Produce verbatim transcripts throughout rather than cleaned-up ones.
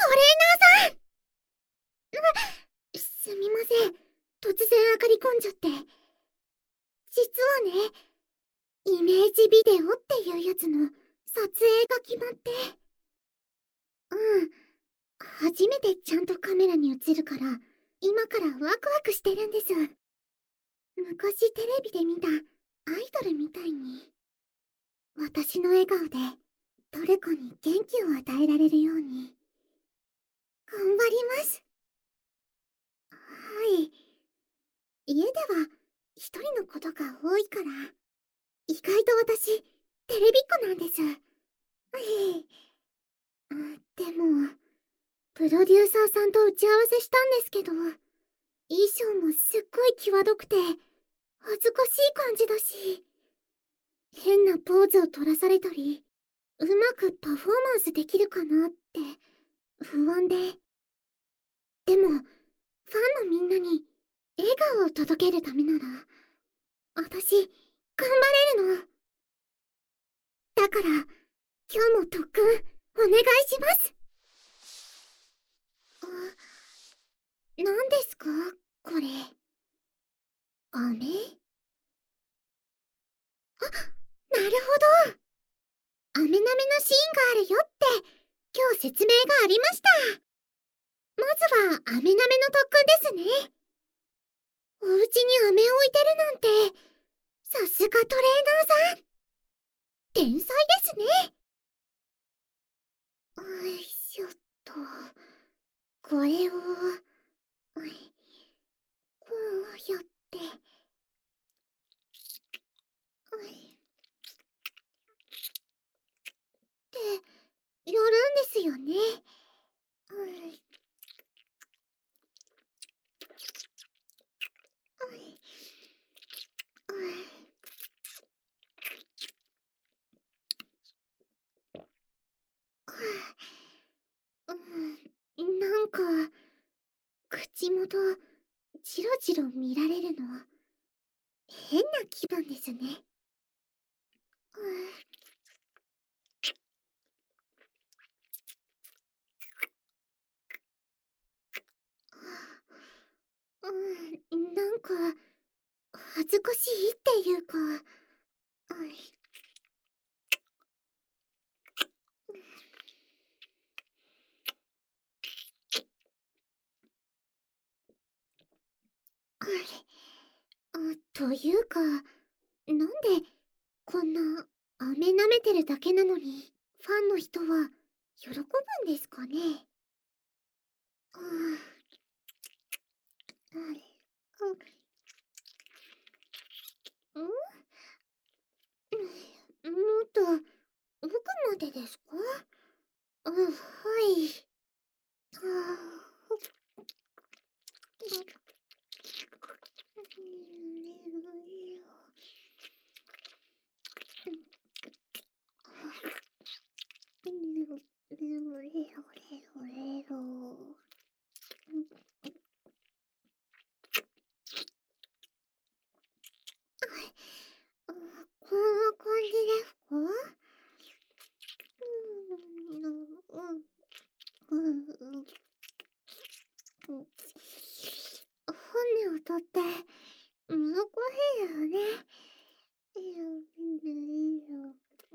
レーナーさん。すみません。突然上がり込んじゃって。実はね、イメージビデオっていうやつの撮影が決まって。うん。初めてちゃんとカメラに映るから、今からワクワクしてるんです。昔テレビで見たアイドルみたいに。私の笑顔で誰かに元気を与えられるように。頑張ります。はい。家では一人のことが多いから、意外と私、テレビっ子なんです。あでも、プロデューサーさんと打ち合わせしたんですけど、衣装もすっごい際どくて、恥ずかしい感じだし、変なポーズを取らされたり、うまくパフォーマンスできるかなって不安で。でも、ファンのみんなに笑顔を届けるためなら、私、頑張れるの。だから、今日も特訓、お願いします。あ、何ですかこれ。飴？あ、なるほど。飴舐めのシーンがあるよって、今日説明がありました。まずは、飴舐めの特訓ですね。お家に飴を置いてるなんて、さすがトレーナーさん。天才ですね。よいしょっと。これを、こうやって、ってやるんですよね。うん、なんか、口元、チロチロ見られるの、変な気分ですね。うん、なんか、恥ずかしいっていうか、あ、というか、なんで、こんな、飴舐めてるだけなのに、ファンの人は、喜ぶんですかね。ああ、うん、うん、もっと、奥までですか？あ、はい。ああ、こんな感じですか？うん、うん、うん、うん。本を取って、難しいよね。いいよ、いいよ。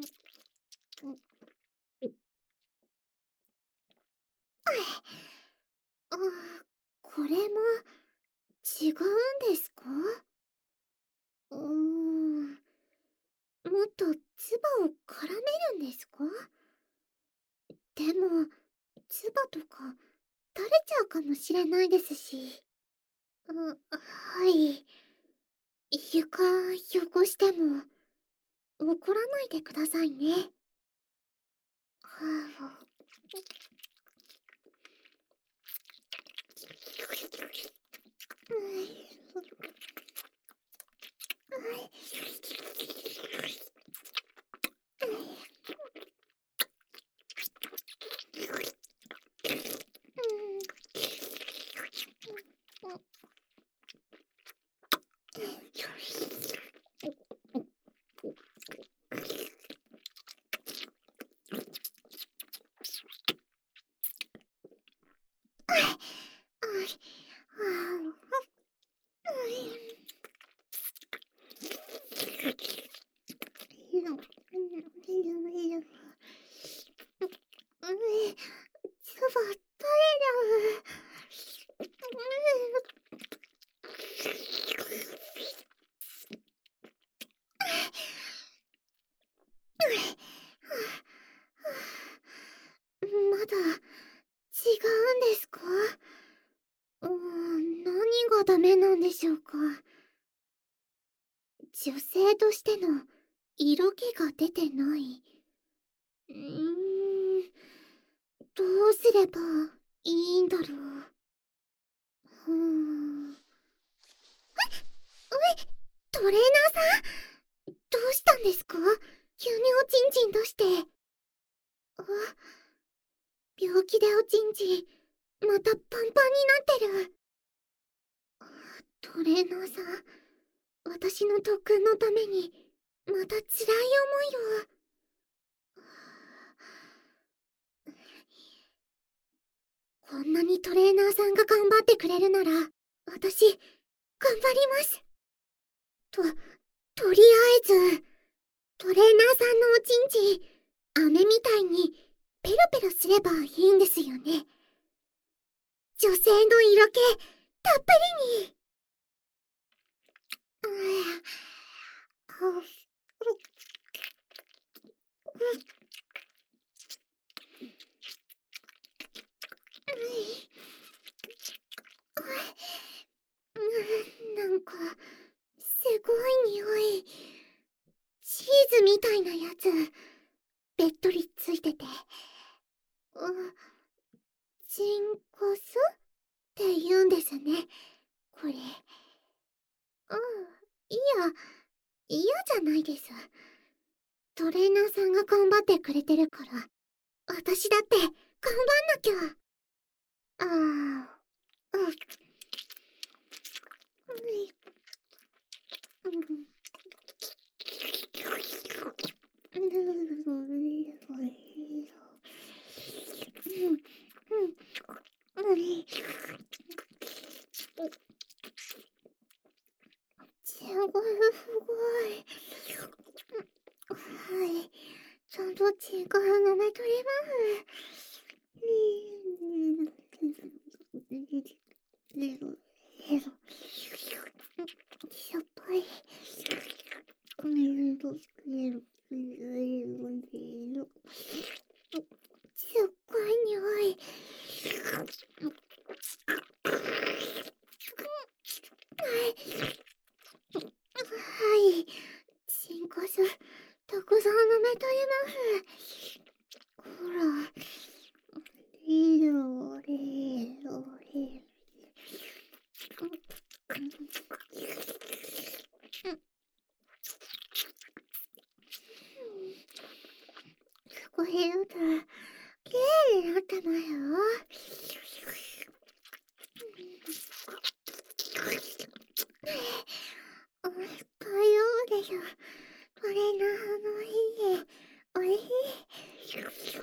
あ、これも、違うんですか？うーん。もっと唾を絡めるんですか？でも、唾とか垂れちゃうかもしれないですし。あ、はい。床汚しても怒らないでくださいね。はあ、 だ。違うんですか？うーん、何がダメなんでしょうか。女性としての色気が出てない。うーん、どうすればいいんだろう。ふーん。え、トレーナーさん、どうしたんですか？急におちんちん出して。あ、病気でおちんちん、またパンパンになってる。トレーナーさん、私の特訓のために、また辛い思いを。こんなにトレーナーさんが頑張ってくれるなら、私、頑張ります。と、とりあえず、トレーナーさんのおちんちん、飴みたいに、ペロペロすればいいんですよね。女性の色気、たっぷりに。うぅ、ううなんか、すごい匂い。チーズみたいなやつ、べっとりついてて。う、チンコスって言うんですね、これ。うん、いや、嫌じゃないです。トレーナーさんが頑張ってくれてるから、私だって頑張んなきゃ。ああ、うん、うん、うん。すごい、すごい。はい。ちゃんと血が飲めとります。しょっぱい。すっごい匂い。はい。チンコス、たくさん飲めとります。ほら。リロリロリこれだと、きれいになってますよ。大丈夫でしょ。これなのいい。おいしい。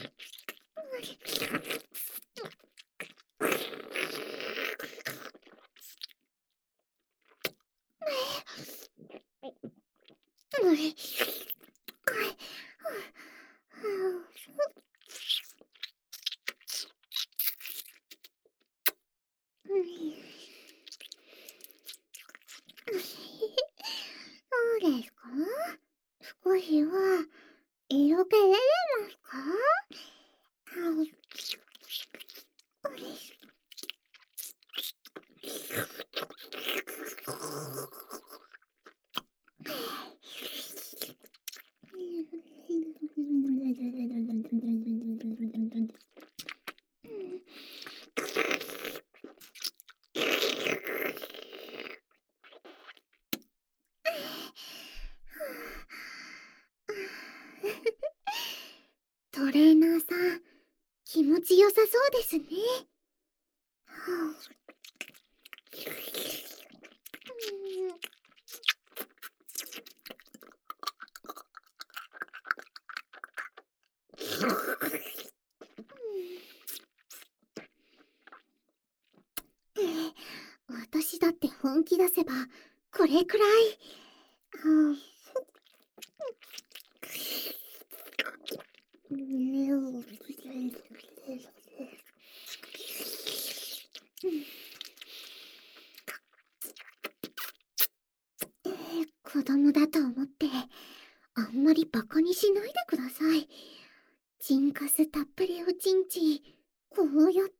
おいしい。そうですか？少しは色気出てますか？あ、トレーナーさん、気持ちよさそうですね。はあ、私だって本気出せばこれくらい。はあ、子供だと思ってあんまりバカにしないでください。 チンカスたっぷりおちんちん、こうやって、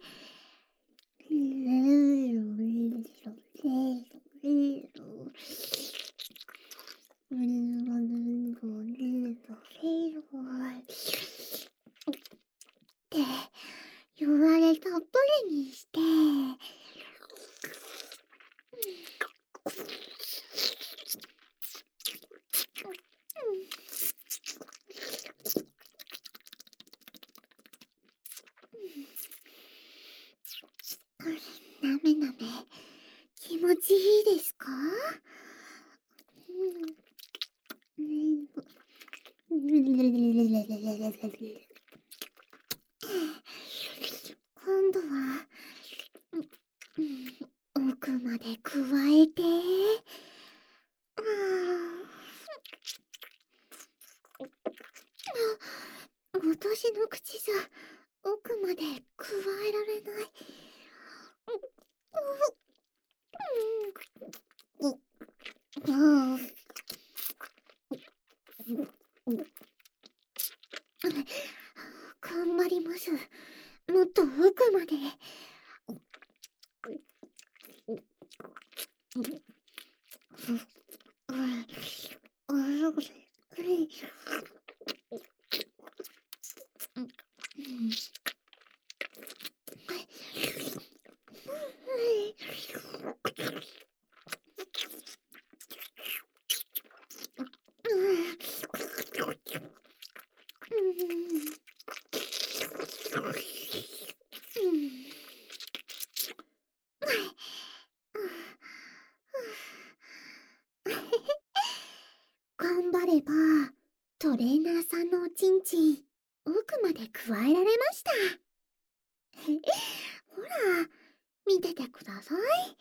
って言われたっぷりにして、なめなめ気持ちいいですか？今度は奥まで加えて、あ私の口じゃ奥まで加えられない。頑張ります。もっと奥まで。頑張ればトレーナーさんのおちんちん奥まで加えられました。ほら見ててください。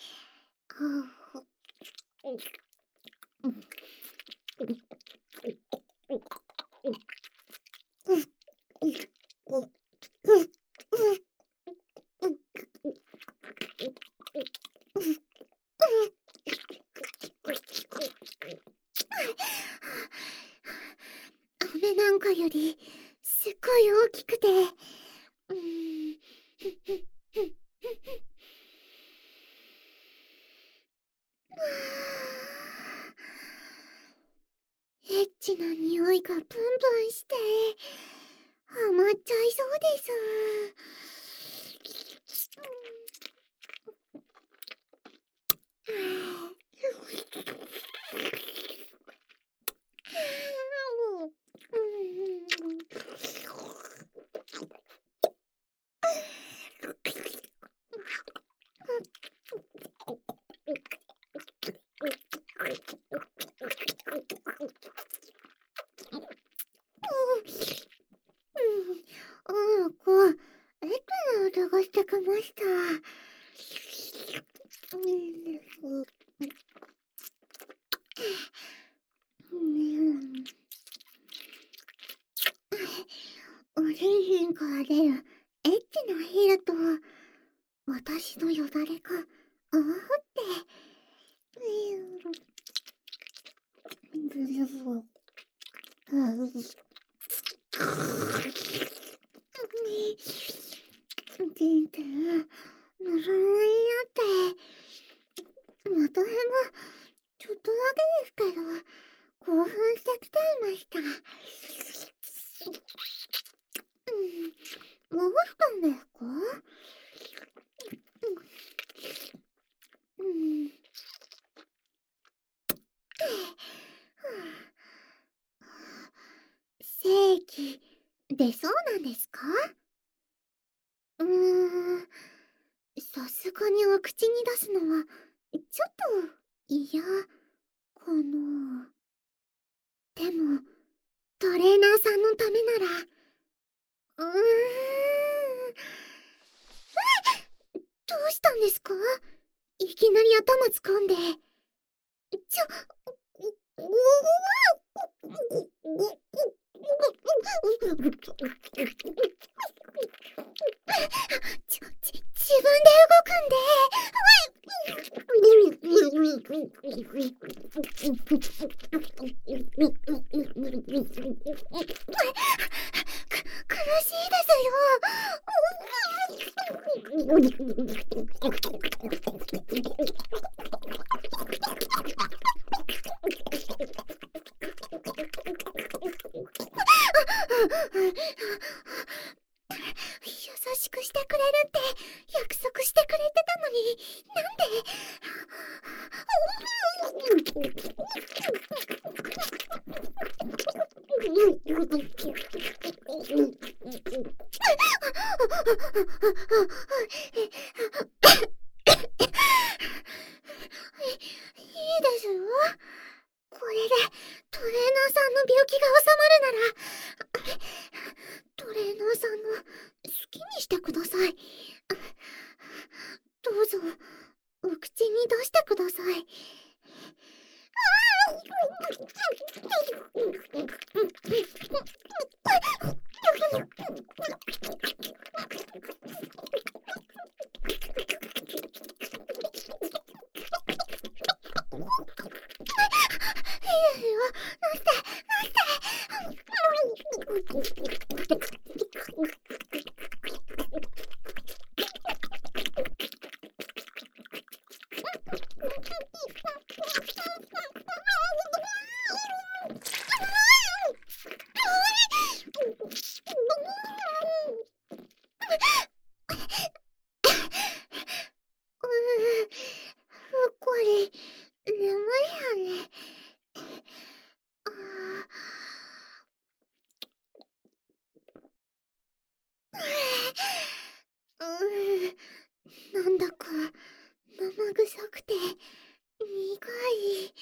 飴なんかよりすっごい大きくて、うーんエッチな匂いがプンプンしてハマっちゃいそうです。ああ、こう、エッチな音がしてきました。おちんちんから出るエッチなヒルと私のよだれが合わって、ちんちんぬるぬるになって、またへもちょっとだけですけど興奮してきちゃいました。どうしたんですか？うん。正規でそうなんですか？うーん、さすがにお口に出すのはちょっと嫌かな。でもトレーナーさんのためなら、うーん。どうしたんですか？いきなり頭掴んで。ちょ、ちょ、ち、自分で動くんで。 優しくしてくれるって約束してくれてたのに、なんで。いいですよ。これでトレーナーさんの病気が治まるなら、トレーナーさんの好きにしてください。どうぞお口に出してください。これ眠いよね。あーうーなんだか生臭くて苦い。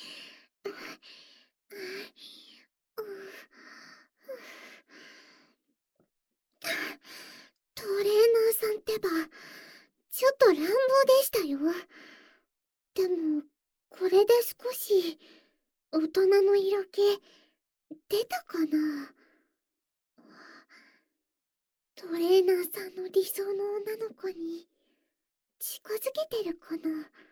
トレーナーさんってばちょっと乱暴でしたよ。でもこれで少し大人の色気出たかな。トレーナーさんの理想の女の子に近づけてるかな。え、ああ、いい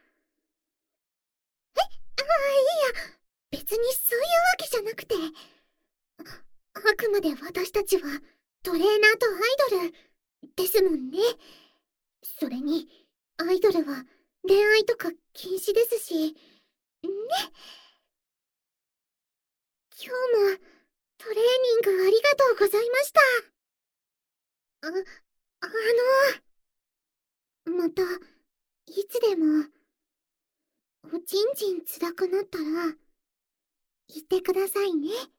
や、別にそういうわけじゃなくて、あ、あくまで私たちはトレーナーとアイドルですもんね。それにアイドルは恋愛とか禁止ですしね。今日もトレーニングありがとうございました。あ、あのまたいつでもおちんちんつらくなったら言ってくださいね。